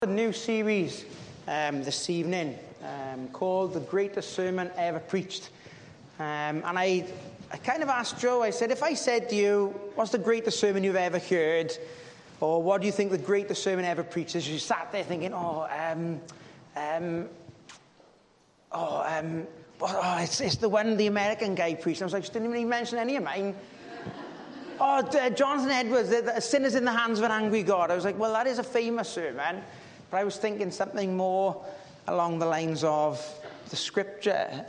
A new series this evening called The Greatest Sermon Ever Preached. And I kind of asked Joe, I said, if I said to you, what's the greatest sermon you've ever heard? Or what do you think the greatest sermon ever preached is? You sat there thinking, it's the one the American guy preached. I was like, just didn't even mention any of mine. Jonathan Edwards, Sinners in the Hands of an Angry God. I was like, well, that is a famous sermon. But I was thinking something more along the lines of the scripture.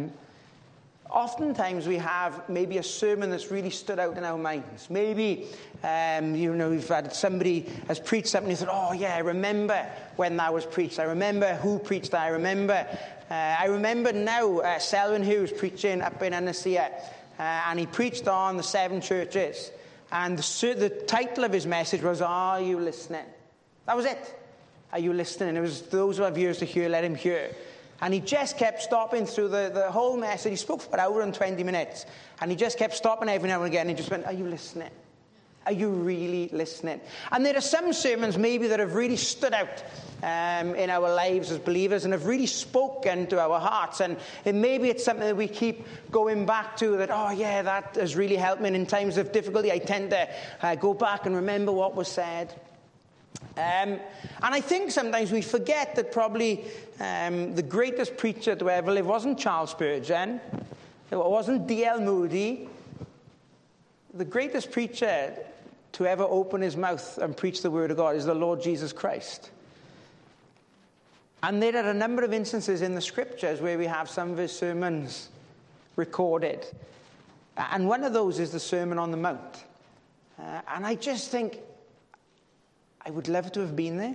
Oftentimes we have maybe a sermon that's really stood out in our minds. Maybe, we've had somebody has preached something and you thought, oh yeah, I remember when that was preached. I remember who preached that. I remember now Selwyn Hughes preaching up in Annecia. And he preached on the 7 churches. And the title of his message was, Are You Listening? That was it. Are you listening? It was those who have ears to hear, let him hear. And he just kept stopping through the whole message. He spoke for an hour and 20 minutes. And he just kept stopping every now and again. And he just went, are you listening? Are you really listening? And there are some sermons maybe that have really stood out in our lives as believers and have really spoken to our hearts. And maybe it's something that we keep going back to, that, oh yeah, that has really helped me. And in times of difficulty, I tend to go back and remember what was said. And I think sometimes we forget that probably the greatest preacher to ever live wasn't Charles Spurgeon. It wasn't D.L. Moody. The greatest preacher to ever open his mouth and preach the word of God is the Lord Jesus Christ. And there are a number of instances in the scriptures where we have some of his sermons recorded. And one of those is the Sermon on the Mount. And I just think, I would love to have been there.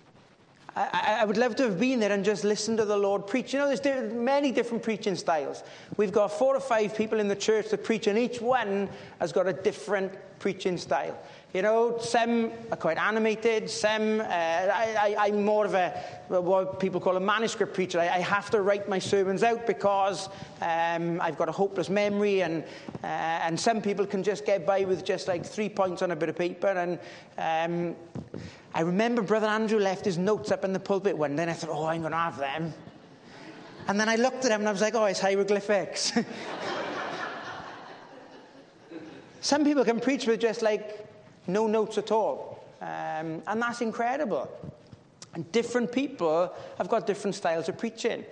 I would love to have been there and just listened to the Lord preach. You know, there's many different preaching styles. We've got 4 or 5 people in the church that preach, and each one has got a different preaching style. You know, some are quite animated. Some, I'm more of what people call a manuscript preacher. I have to write my sermons out because I've got a hopeless memory, and some people can just get by with just like 3 points on a bit of paper. And I remember Brother Andrew left his notes up in the pulpit one day, and I thought, I'm going to have them. And then I looked at them, and I was like, it's hieroglyphics. Some people can preach with just like no notes at all. And that's incredible. And different people have got different styles of preaching.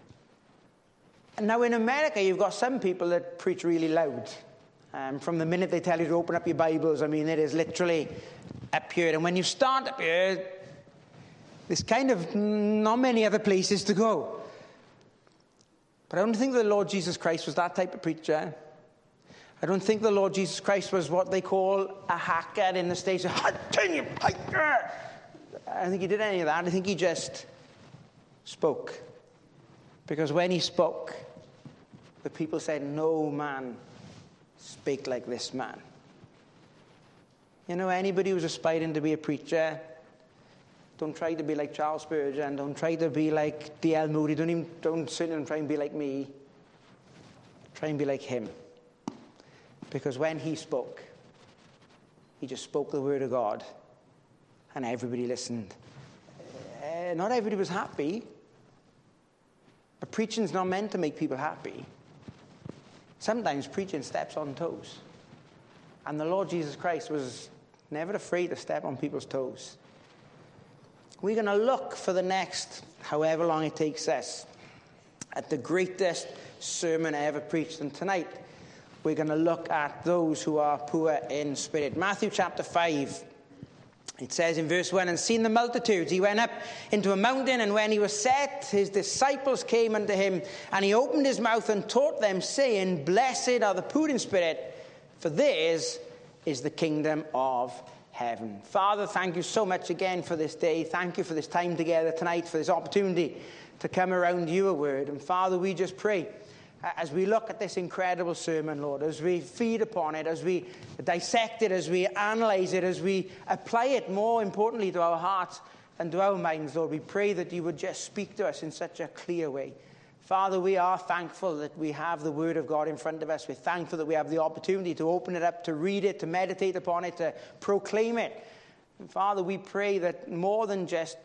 And now in America, you've got some people that preach really loud. From the minute they tell you to open up your Bibles, I mean, it is literally up here. And when you start up here, there's kind of not many other places to go. But I don't think the Lord Jesus Christ was that type of preacher. I don't think the Lord Jesus Christ was what they call a hacker in the States. I don't think he did any of that. I think he just spoke. Because when he spoke, the people said, no man spake like this man. You know, anybody who's aspiring to be a preacher, don't try to be like Charles Spurgeon. Don't try to be like D.L. Moody. Don't sit and try and be like me. Try and be like him. Because when he spoke, he just spoke the word of God, and everybody listened. Not everybody was happy, but preaching's not meant to make people happy. Sometimes preaching steps on toes. And the Lord Jesus Christ was never afraid to step on people's toes. We're going to look for the next, however long it takes us, at the greatest sermon ever preached. And tonight, we're going to look at those who are poor in spirit. Matthew chapter 5. It says in verse 1, and seeing the multitudes, he went up into a mountain, and when he was set, his disciples came unto him, and he opened his mouth and taught them, saying, Blessed are the poor in spirit, for theirs is the kingdom of heaven. Father, thank you so much again for this day. Thank you for this time together tonight, for this opportunity to come around your word. And Father, we just pray, as we look at this incredible sermon, Lord, as we feed upon it, as we dissect it, as we analyze it, as we apply it more importantly to our hearts and to our minds, Lord, we pray that you would just speak to us in such a clear way. Father, we are thankful that we have the Word of God in front of us. We're thankful that we have the opportunity to open it up, to read it, to meditate upon it, to proclaim it. And Father, we pray that more than just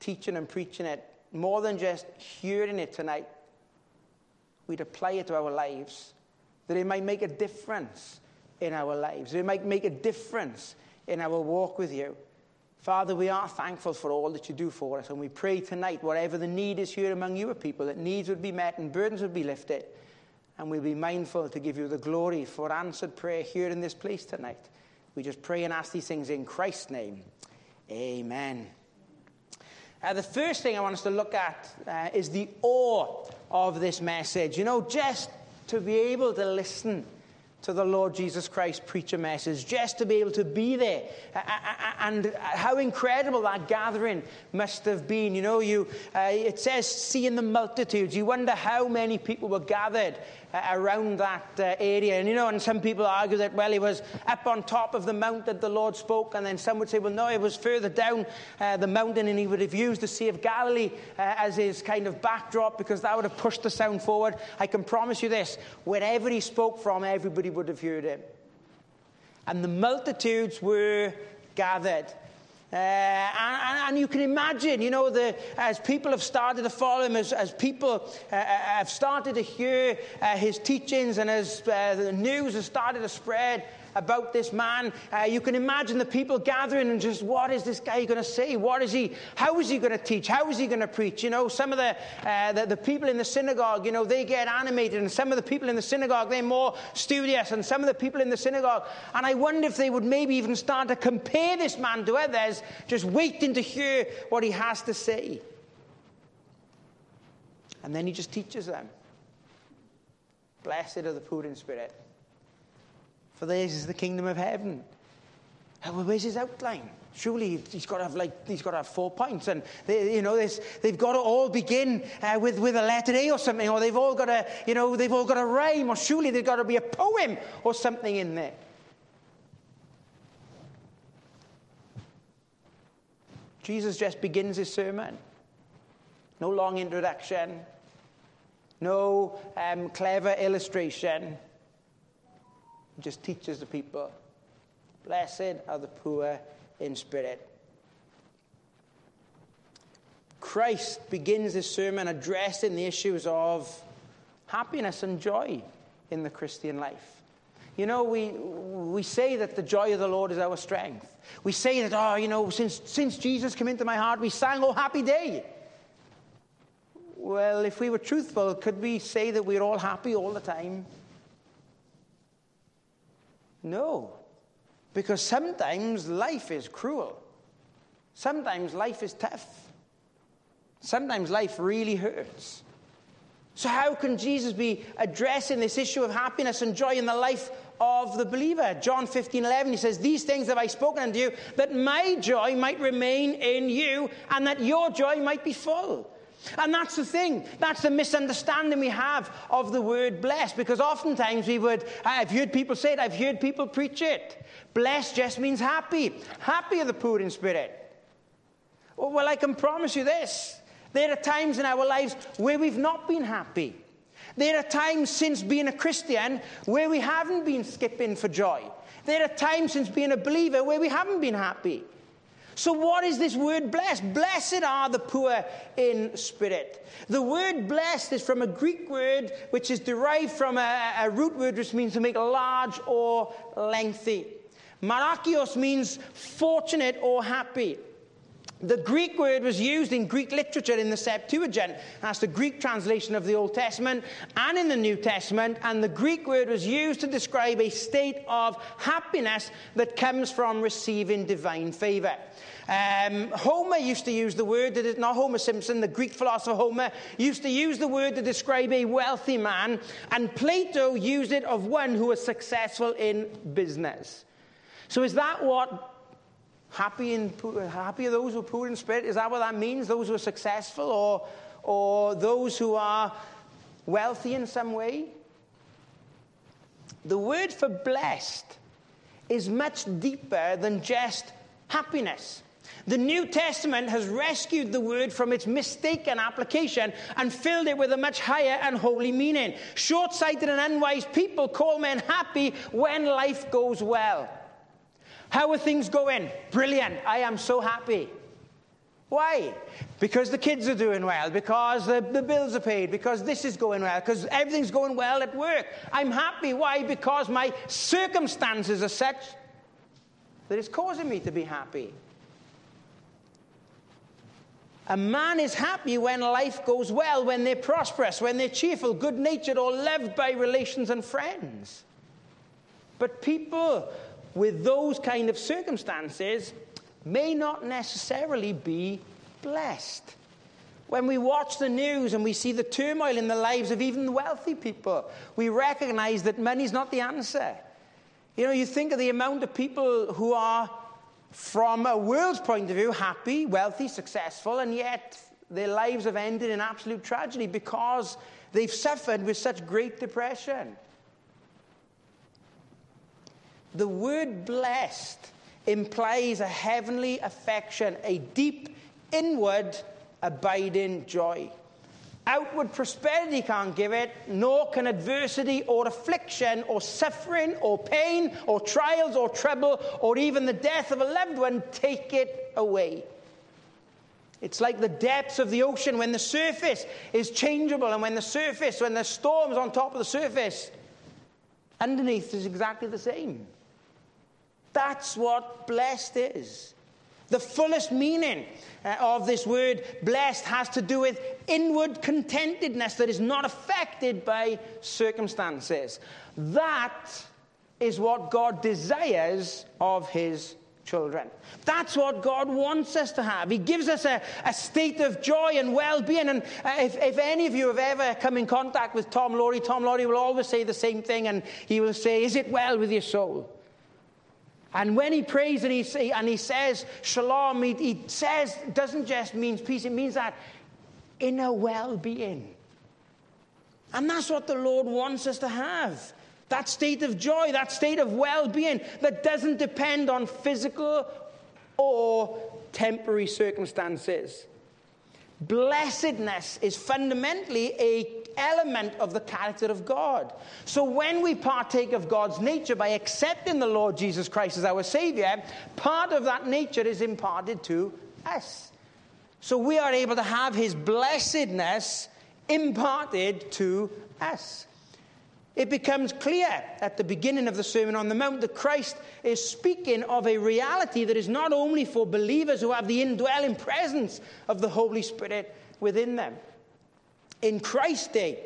teaching and preaching it, more than just hearing it tonight, we'd apply it to our lives, that it might make a difference in our lives. That it might make a difference in our walk with you. Father, we are thankful for all that you do for us, and we pray tonight, whatever the need is here among your people, that needs would be met and burdens would be lifted, and we'll be mindful to give you the glory for answered prayer here in this place tonight. We just pray and ask these things in Christ's name. Amen. The first thing I want us to look at is the awe of this message. You know, just to be able to listen to the Lord Jesus Christ preach a message, just to be able to be there, and how incredible that gathering must have been. You know, it says, seeing the multitudes. You wonder how many people were gathered around that area. And, you know, and some people argue that, well, he was up on top of the mount that the Lord spoke, and then some would say, well, no, it was further down the mountain, and he would have used the Sea of Galilee as his kind of backdrop, because that would have pushed the sound forward. I can promise you this, wherever he spoke from, everybody would have heard him. And the multitudes were gathered. And you can imagine, you know, as people have started to follow him, as people have started to hear his teachings, and as the news has started to spread about this man, you can imagine the people gathering and just, what is this guy going to say? How is he going to teach? How is he going to preach? You know, some of the people in the synagogue, you know, they get animated, and some of the people in the synagogue, they're more studious, and some of the people in the synagogue, and I wonder if they would maybe even start to compare this man to others, just waiting to hear what he has to say. And then he just teaches them. Blessed are the poor in spirit, for theirs is the kingdom of heaven. Well, where's his outline? Surely he's got to have 4 points, and they've got to all begin with a letter A or something, or they've all got to rhyme, or surely there's got to be a poem or something in there. Jesus just begins his sermon. No long introduction, no clever illustration. He just teaches the people, blessed are the poor in spirit. Christ begins his sermon addressing the issues of happiness and joy in the Christian life. You know, we say that the joy of the Lord is our strength. We say that, since Jesus came into my heart, we sang, "Oh, happy day." Well, if we were truthful, could we say that we're all happy all the time? No, because sometimes life is cruel. Sometimes life is tough. Sometimes life really hurts. So how can Jesus be addressing this issue of happiness and joy in the life of the believer? John 15:11, he says, "These things have I spoken unto you, that my joy might remain in you, and that your joy might be full." And that's the thing. That's the misunderstanding we have of the word blessed. Because oftentimes I've heard people say it, I've heard people preach it. Blessed just means happy. Happy are the poor in spirit. Well, I can promise you this. There are times in our lives where we've not been happy. There are times since being a Christian where we haven't been skipping for joy. There are times since being a believer where we haven't been happy. So what is this word blessed? Blessed are the poor in spirit. The word blessed is from a Greek word which is derived from a root word which means to make large or lengthy. Marakios means fortunate or happy. The Greek word was used in Greek literature in the Septuagint. That's the Greek translation of the Old Testament and in the New Testament. And the Greek word was used to describe a state of happiness that comes from receiving divine favor. Homer used to use the word, not Homer Simpson, the Greek philosopher Homer used to use the word to describe a wealthy man. And Plato used it of one who was successful in business. So is that what happy are those who are poor in spirit? Is that what that means? Those who are successful or those who are wealthy in some way? The word for blessed is much deeper than just happiness. The New Testament has rescued the word from its mistaken application and filled it with a much higher and holy meaning. Short-sighted and unwise people call men happy when life goes well. How are things going? Brilliant. I am so happy. Why? Because the kids are doing well, because the bills are paid, because this is going well, because everything's going well at work. I'm happy. Why? Because my circumstances are such that it's causing me to be happy. A man is happy when life goes well, when they're prosperous, when they're cheerful, good-natured, or loved by relations and friends. But people with those kind of circumstances may not necessarily be blessed. When we watch the news and we see the turmoil in the lives of even wealthy people, we recognize that money's not the answer. You know, you think of the amount of people who are, from a world's point of view, happy, wealthy, successful, and yet their lives have ended in absolute tragedy because they've suffered with such great depression. The word blessed implies a heavenly affection, a deep, inward, abiding joy. Outward prosperity can't give it, nor can adversity or affliction or suffering or pain or trials or trouble or even the death of a loved one take it away. It's like the depths of the ocean when the surface is changeable, and when the storm's on top of the surface, underneath is exactly the same. That's what blessed is. The fullest meaning of this word blessed has to do with inward contentedness that is not affected by circumstances. That is what God desires of his children. That's what God wants us to have. He gives us a state of joy and well-being. And if any of you have ever come in contact with Tom Laurie will always say the same thing, and he will say, "Is it well with your soul?" And when he prays and he says shalom, he says, doesn't just mean peace, it means that inner well-being. And that's what the Lord wants us to have. That state of joy, that state of well-being that doesn't depend on physical or temporary circumstances. Blessedness is fundamentally an element of the character of God. So when we partake of God's nature by accepting the Lord Jesus Christ as our Savior, part of that nature is imparted to us. So we are able to have his blessedness imparted to us. It becomes clear at the beginning of the Sermon on the Mount that Christ is speaking of a reality that is not only for believers who have the indwelling presence of the Holy Spirit within them. In Christ's day,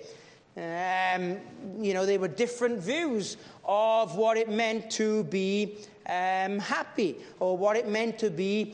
there were different views of what it meant to be happy, or what it meant to be,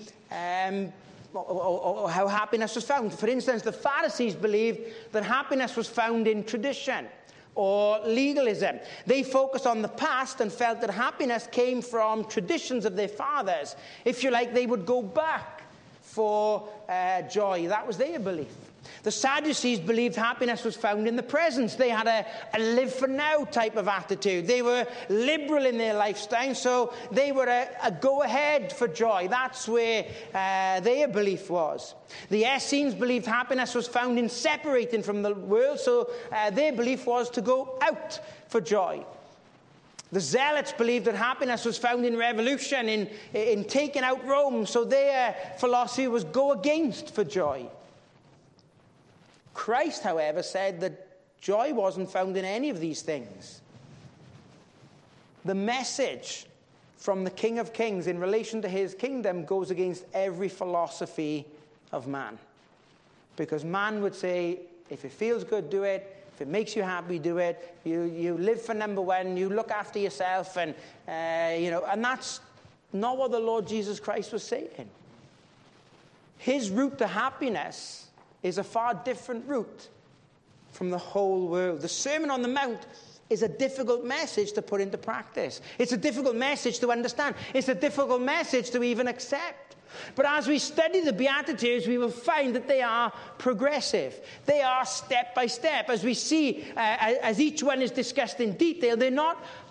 or how happiness was found. For instance, the Pharisees believed that happiness was found in tradition or legalism. They focused on the past and felt that happiness came from traditions of their fathers. If you like, they would go back for joy. That was their belief. The Sadducees believed happiness was found in the present. They had a live-for-now type of attitude. They were liberal in their lifestyle, so they were a go-ahead for joy. That's where their belief was. The Essenes believed happiness was found in separating from the world, so their belief was to go out for joy. The Zealots believed that happiness was found in revolution, in taking out Rome, so their philosophy was go against for joy. Christ, however, said that joy wasn't found in any of these things. The message from the King of Kings in relation to his kingdom goes against every philosophy of man. Because man would say, if it feels good, do it. If it makes you happy, do it. You live for number one. You look after yourself. And that's not what the Lord Jesus Christ was saying. His route to happiness is a far different route from the whole world. The Sermon on the Mount is a difficult message to put into practice. It's a difficult message to understand. It's a difficult message to even accept. But as we study the Beatitudes, we will find that they are progressive. They are step by step. As we see, as each one is discussed in detail, they're not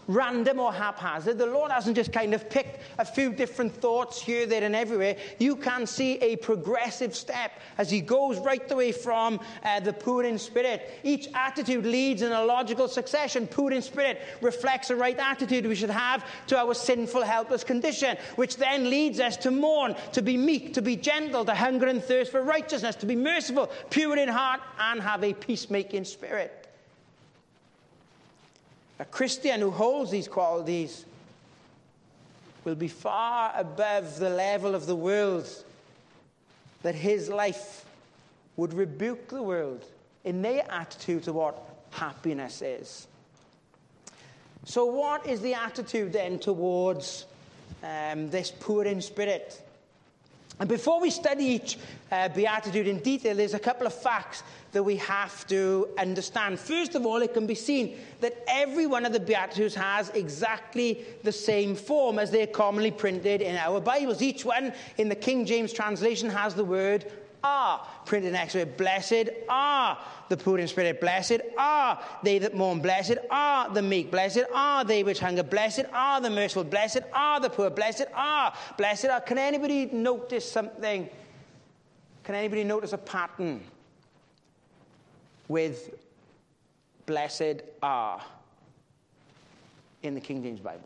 random or haphazard. The Lord hasn't just kind of picked a few different thoughts here, there, and everywhere. You can see a progressive step as he goes right the way from the poor in spirit. Each attitude leads in a logical succession. Poor in spirit reflects the right attitude we should have to our sinful, helpless condition, which then leads us to mourn, to be meek, to be gentle, to hunger and thirst for righteousness, to be merciful, pure in heart, and have a peacemaking spirit. A Christian who holds these qualities will be far above the level of the world, that his life would rebuke the world in their attitude to what happiness is. So what is the attitude then towards this poor in spirit? And before we study each beatitude in detail, there's a couple of facts that we have to understand. First of all, it can be seen that every one of the beatitudes has exactly the same form as they're commonly printed in our Bibles. Each one in the King James translation has the word are printed next to it. Blessed are the poor in spirit. Blessed are they that mourn. Blessed are the meek. Blessed are they which hunger. Blessed are the merciful. Blessed are the poor. Blessed are. Blessed are. Can anybody notice something? Can anybody notice a pattern with blessed are in the King James Bible?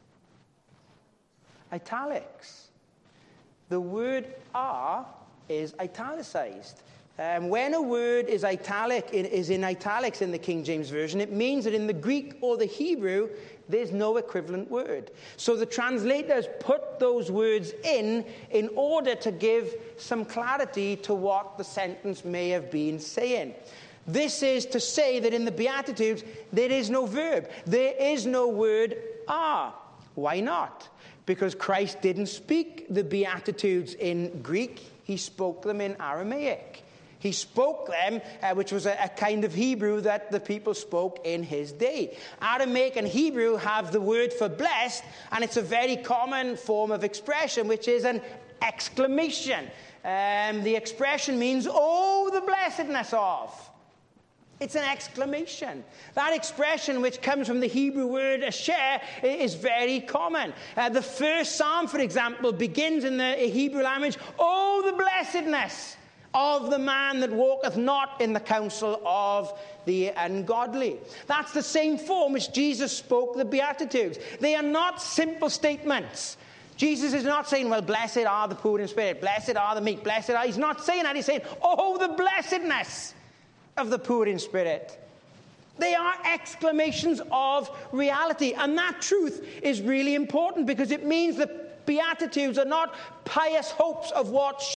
Italics. The word are is italicized. When a word is in italics in the King James Version, it means that in the Greek or the Hebrew, there's no equivalent word. So the translators put those words in order to give some clarity to what the sentence may have been saying. This is to say that in the Beatitudes, there is no verb. There is no word are. Why not? Because Christ didn't speak the Beatitudes in Greek. He spoke them in Aramaic. He spoke them, which was a kind of Hebrew that the people spoke in his day. Aramaic and Hebrew have the word for blessed, and it's a very common form of expression, which is an exclamation. The expression means, oh, the blessedness of. It's an exclamation. That expression, which comes from the Hebrew word asher, is very common. The first psalm, for example, begins in the Hebrew language, oh, the blessedness of the man that walketh not in the counsel of the ungodly. That's the same form which Jesus spoke the Beatitudes. They are not simple statements. Jesus is not saying, well, blessed are the poor in spirit, blessed are the meek, blessed are... He's not saying that. He's saying, oh, the blessedness of the poor in spirit. They are exclamations of reality. And that truth is really important because it means that Beatitudes are not pious hopes of what